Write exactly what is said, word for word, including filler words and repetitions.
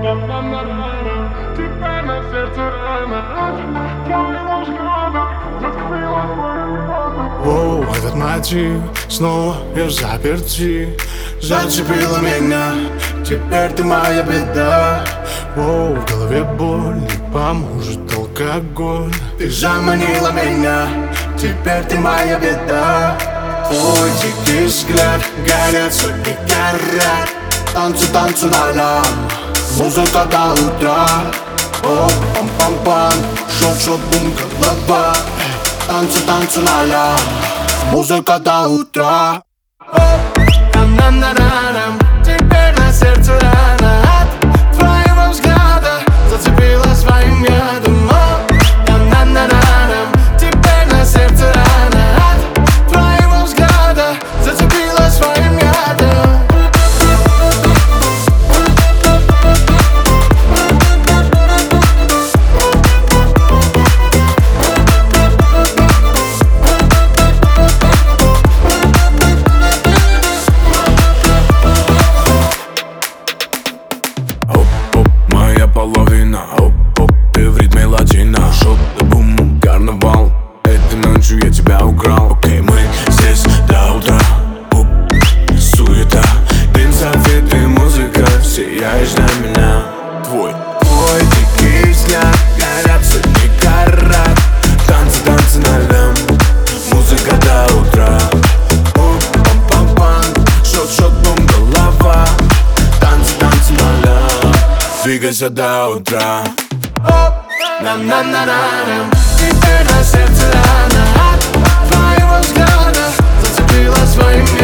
Теперь на сердце рана от твоего взгляда зацепила твою. Оу, этот мотив снова и взаперти зацепила меня, теперь ты моя беда. Оу, в голове боль, не поможет алкоголь. Ты заманила меня, теперь ты моя беда. Твой дикий взгляд, горят сотни карат. Танцы, танцы на музыка до утра. О, пам-пам-пам, шот-шот, бум, голова. Танцы, танцы на музыка до утра. На-на-на-на-нам, теперь на сердце рана от твоего взгляда зацепила своим ядом. На-на-на-на-нам, теперь на сердце рана от твоего взгляда зацепила своим ядом. Половина, оп-оп, ты в ритме латина. Шот, бум, карнавал. Этой ночью я тебя украл. Окей, мы здесь до утра. Оп, суета, дым, софиты, музыка. Сияешь на меня. Твой, твой дикий взгляд, горят сотни карат. Танцы, танцы на лям, музыка до утра. Оп, пам-пам-пам, шот-шот, бум, голова. Танцы, танцы на лям, двигайся до утра. На-на-на-на-на, теперь на сердце рана от твоего взгляда зацепила своим